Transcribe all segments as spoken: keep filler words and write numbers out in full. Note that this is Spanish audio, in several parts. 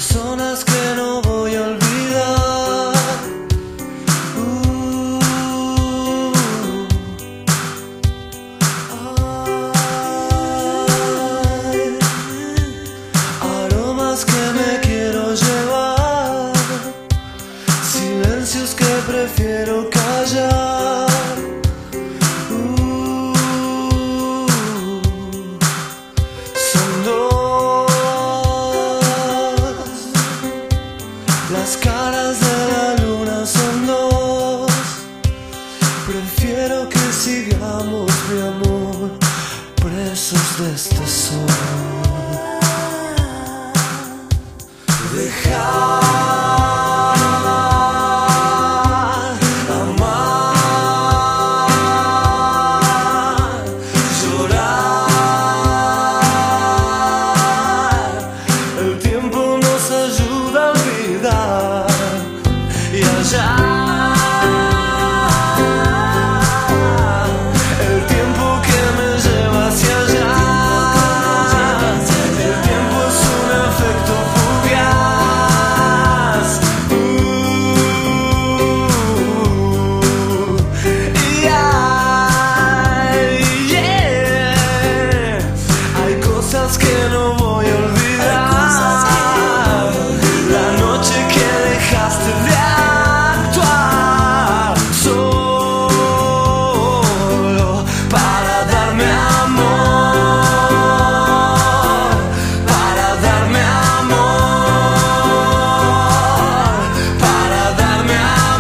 personas que no voy a olvidar. Uh, ay, aromas que me quiero llevar, silencios que prefiero callar. Uh, son dos las caras de la luna, son dos. Prefiero que sigamos, mi amor, presos de este sol. Dejar amar, llorar. El tiempo nos ayuda a olvidar y allá. El tiempo que me lleva hacia allá. El tiempo es un efecto fugaz. Uh, y ay, yeah. Hay cosas que no voy a olvidar. La noche que dejaste de actuar solo para darme amor, para darme amor, para darme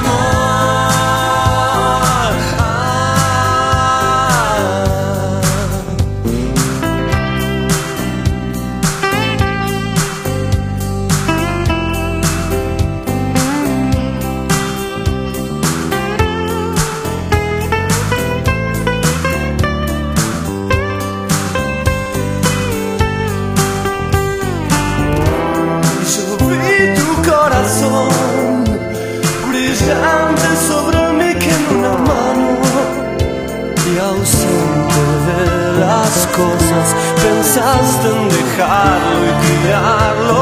amor. Ah. Yo vi tu corazón brillante sobre mí que en una mano, y ausente de las cosas pensaste en dejarlo y tirarlo